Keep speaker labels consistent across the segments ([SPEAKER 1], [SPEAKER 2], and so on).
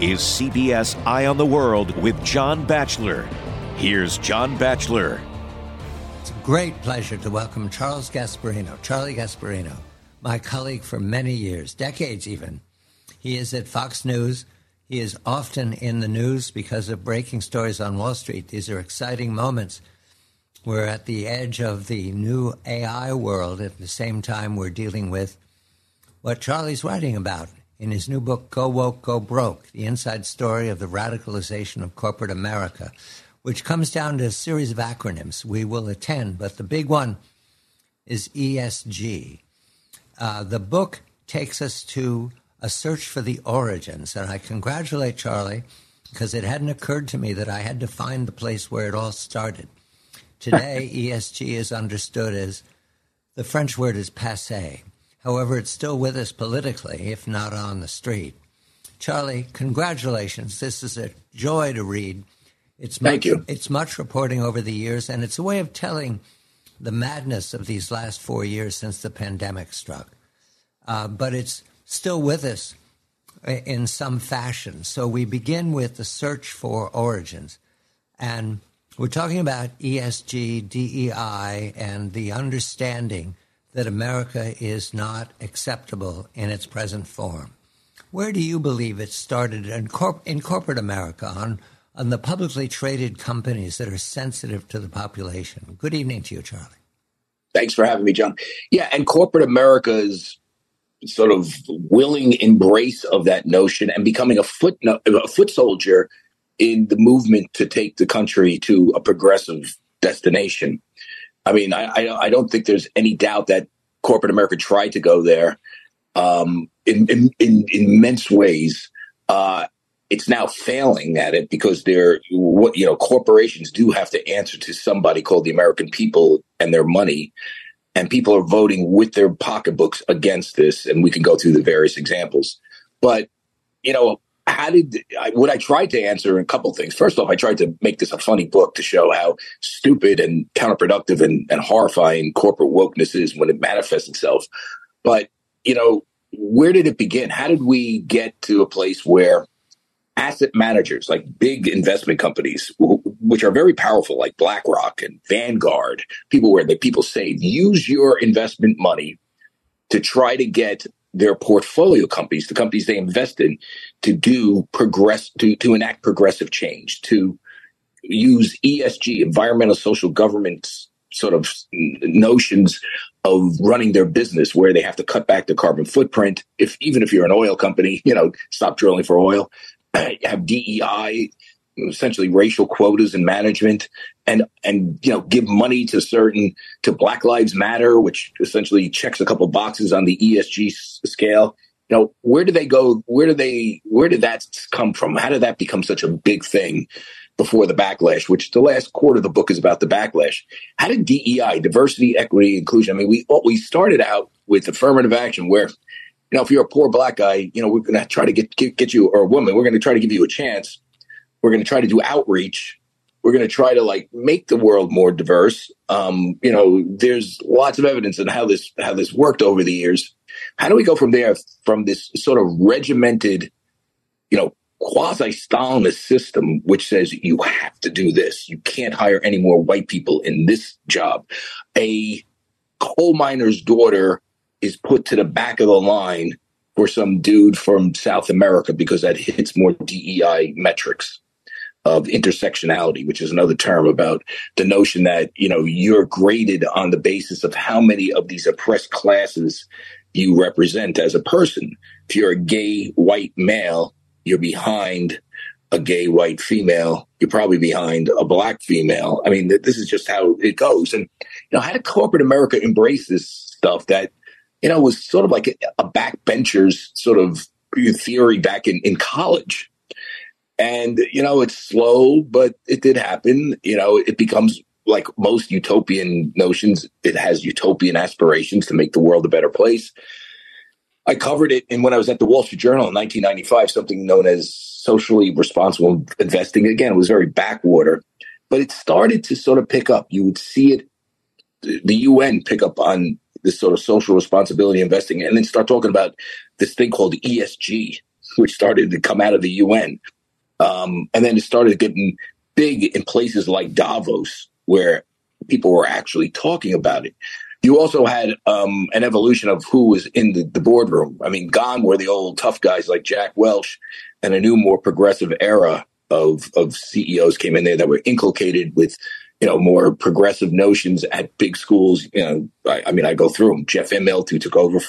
[SPEAKER 1] is CBS Eye on the World with John Batchelor. Here's John Batchelor.
[SPEAKER 2] It's a great pleasure to welcome Charlie Gasparino, my colleague for many years, decades even. He is at Fox News. He is often in the news because of breaking stories on Wall Street. These are exciting moments. We're at the edge of the new AI world. At the same time, we're dealing with what Charlie's writing about in his new book, Go Woke, Go Broke, the inside story of the radicalization of corporate America, which comes down to a series of acronyms we will attend, but the big one is ESG. The book takes us to a search for the origins, and I congratulate Charlie because it hadn't occurred to me that I had to find the place where it all started. Today, ESG is understood as, the French word is passé. However, it's still with us politically, if not on the street. Charlie, congratulations. This is a joy to read.
[SPEAKER 3] Thank you.
[SPEAKER 2] It's much reporting over the years, and it's a way of telling the madness of these last 4 years since the pandemic struck. But it's still with us in some fashion. So we begin with the search for origins. And we're talking about ESG, DEI, and the understanding that America is not acceptable in its present form. Where do you believe it started in corporate America, on the publicly traded companies that are sensitive to the population? Good evening to you, Charlie. Thanks
[SPEAKER 3] for having me, John. Yeah, and corporate America's sort of willing embrace of that notion and becoming a foot soldier in the movement to take the country to a progressive destination. I mean, I don't think there's any doubt that corporate America tried to go there in immense ways. It's now failing at it because corporations do have to answer to somebody called the American people and their money, and people are voting with their pocketbooks against this. And we can go through the various examples, but what I tried to answer a couple things. First off, I tried to make this a funny book to show how stupid and counterproductive and horrifying corporate wokeness is when it manifests itself. But, where did it begin? How did we get to a place where asset managers, like big investment companies, which are very powerful, like BlackRock and Vanguard, people say, use your investment money to try to get their portfolio companies, the companies they invest in, to enact progressive change, to use ESG, environmental social governance sort of notions of running their business, where they have to cut back the carbon footprint. Even if you're an oil company, stop drilling for oil, have DEI, essentially racial quotas in management, and give money to Black Lives Matter, which essentially checks a couple boxes on the ESG scale. Where do they go? Where did that come from? How did that become such a big thing before the backlash, which the last quarter of the book is about the backlash? How did DEI, diversity, equity, inclusion? I mean, we started out with affirmative action where, if you're a poor Black guy, we're going to try to get you, or a woman, we're going to try to give you a chance. We're going to try to do outreach. We're going to try to make the world more diverse. There's lots of evidence on how this worked over the years. How do we go from there, from this sort of regimented, quasi-Stalinist system, which says you have to do this. You can't hire any more white people in this job. A coal miner's daughter is put to the back of the line for some dude from South America because that hits more DEI metrics of intersectionality, which is another term about the notion that, you're graded on the basis of how many of these oppressed classes you represent as a person. If you're a gay white male, you're behind a gay white female. You're probably behind a Black female. I mean, this is just how it goes. And, how did corporate America embrace this stuff that, was sort of like a backbencher's sort of theory back in college? And, it's slow, but it did happen. It becomes, like most utopian notions, it has utopian aspirations to make the world a better place. I covered it when I was at the Wall Street Journal in 1995, something known as socially responsible investing. Again, it was very backwater, but it started to sort of pick up. You would see it, the UN pick up on this sort of social responsibility investing, and then start talking about this thing called ESG, which started to come out of the UN. And then it started getting big in places like Davos, where people were actually talking about it. You also had an evolution of who was in the boardroom. I mean, gone were the old tough guys like Jack Welch, and a new, more progressive era of CEOs came in there that were inculcated with, more progressive notions at big schools. I go through them. Jeff Immelt, who took over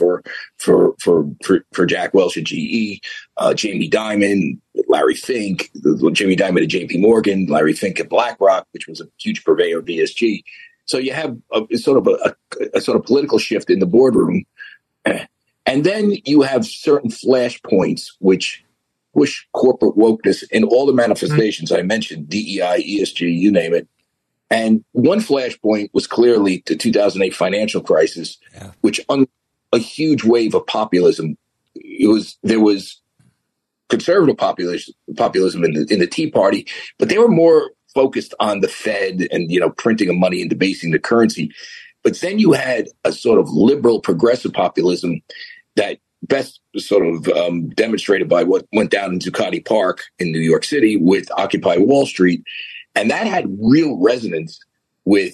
[SPEAKER 3] for Jack Welch at GE, Jamie Dimon, Larry Fink, Jamie Dimon at JP Morgan, Larry Fink at BlackRock, which was a huge purveyor of ESG. So you have a sort of political shift in the boardroom. And then you have certain flashpoints which push corporate wokeness in all the manifestations I mentioned, DEI, ESG, you name it. And one flashpoint was clearly the 2008 financial crisis, which a huge wave of populism. There was conservative populism in the Tea Party, but they were more focused on the Fed and, printing of money and debasing the currency. But then you had a sort of liberal progressive populism that best sort of demonstrated by what went down in Zuccotti Park in New York City with Occupy Wall Street. And that had real resonance with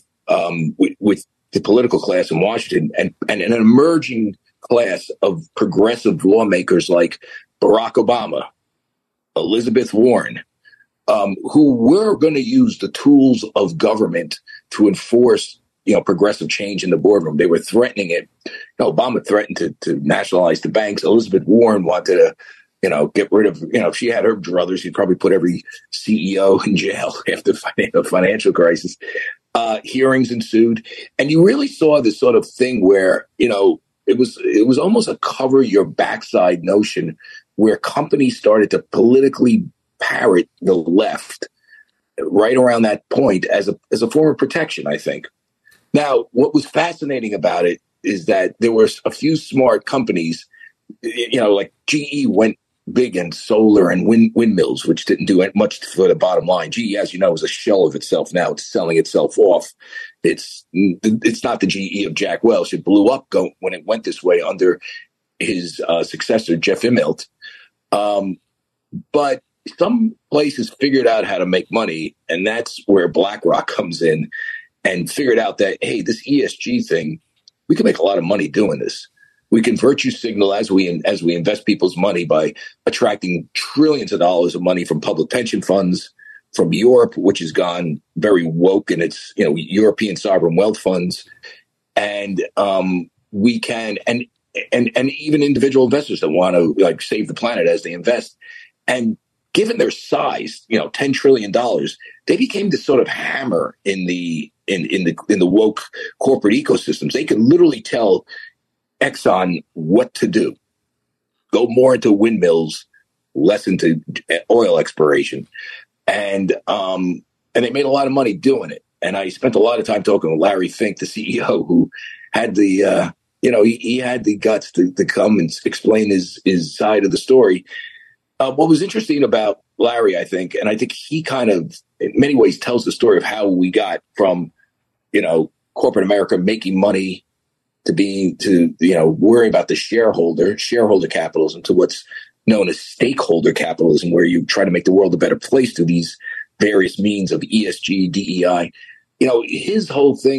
[SPEAKER 3] the political class in Washington and an emerging class of progressive lawmakers like Barack Obama, Elizabeth Warren, who were going to use the tools of government to enforce, progressive change in the boardroom. They were threatening it. Obama threatened to nationalize the banks. Elizabeth Warren wanted to, get rid of, if she had her druthers, she'd probably put every CEO in jail after the financial crisis. Hearings ensued. And you really saw this sort of thing where, it was almost a cover your backside notion where companies started to politically parrot the left right around that point as a form of protection, I think. Now, what was fascinating about it is that there were a few smart companies, like GE went big in solar and windmills, which didn't do much for the bottom line. GE, as you know, is a shell of itself now. It's selling itself off. It's not the GE of Jack Welch. It blew up when it went this way under his successor, Jeff Immelt. But some places figured out how to make money, and that's where BlackRock comes in and figured out that, hey, this ESG thing, we can make a lot of money doing this. We can virtue signal as we invest people's money by attracting trillions of dollars of money from public pension funds, from Europe, which has gone very woke in its European sovereign wealth funds, and we can and even individual investors that want to save the planet as they invest. And given their size, $10 trillion, they became this sort of hammer in the woke corporate ecosystems. They could literally tell Exxon what to do. Go more into windmills, less into oil exploration. And they made a lot of money doing it. And I spent a lot of time talking with Larry Fink, the CEO, who had the, he had the guts to come and explain his side of the story. What was interesting about Larry, I think, and I think he kind of, in many ways, tells the story of how we got from, corporate America making money to worry about the shareholder capitalism, to what's known as stakeholder capitalism, where you try to make the world a better place through these various means of ESG, DEI. His whole thing,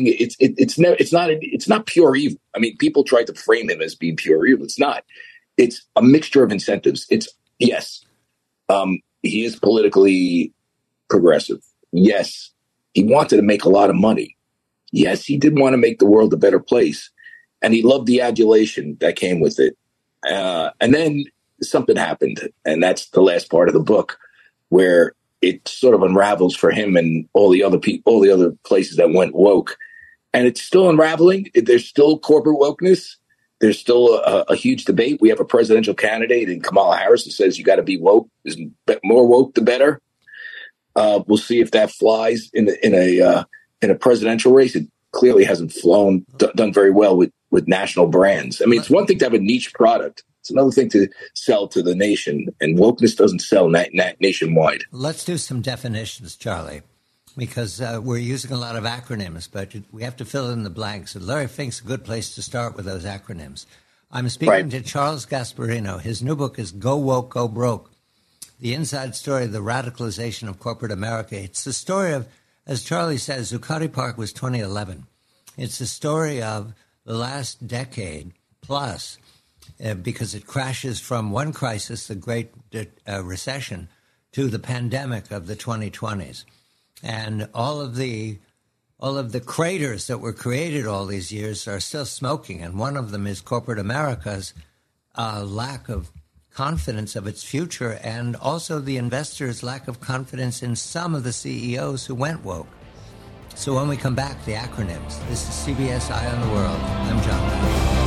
[SPEAKER 3] it's not pure evil. I mean, people try to frame him as being pure evil. It's not. It's a mixture of incentives. Yes, he is politically progressive. Yes, he wanted to make a lot of money. Yes, he did want to make the world a better place. And he loved the adulation that came with it. And then something happened. And that's the last part of the book, where it sort of unravels for him and all the other places that went woke. And it's still unraveling. There's still corporate wokeness. There's still a huge debate. We have a presidential candidate in Kamala Harris who says you got to be woke. More woke, the better. We'll see if that flies in a presidential race. It clearly hasn't done very well with national brands. I mean, it's one thing to have a niche product. It's another thing to sell to the nation, and wokeness doesn't sell nationwide.
[SPEAKER 2] Let's do some definitions, Charlie, because we're using a lot of acronyms, but we have to fill in the blanks. And Larry Fink's a good place to start with those acronyms. I'm speaking to Charles Gasparino. His new book is Go Woke, Go Broke, the inside story of the radicalization of corporate America. It's the story of, as Charlie says, Zuccotti Park was 2011. It's the story of the last decade plus, because it crashes from one crisis, the Great Recession, to the pandemic of the 2020s. And all of the craters that were created all these years are still smoking. And one of them is corporate America's lack of confidence of its future, and also the investors' lack of confidence in some of the CEOs who went woke. So when we come back, the acronyms. This is CBS Eye on the World. I'm John Bachelor.